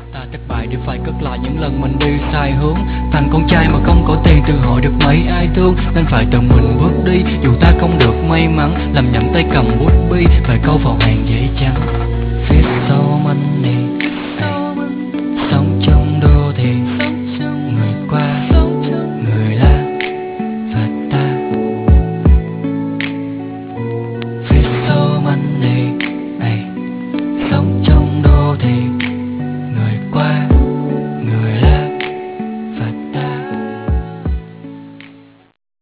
Ta thất bại để phải cất lại những lần mình đi sai hướng. Thành con trai mà không có tiền từ hội được mấy ai thương, nên phải tự mình bước đi dù ta không được may mắn. Làm nhầm tay cầm bút bi, phải câu vào hàng giấy trắng viết sau money.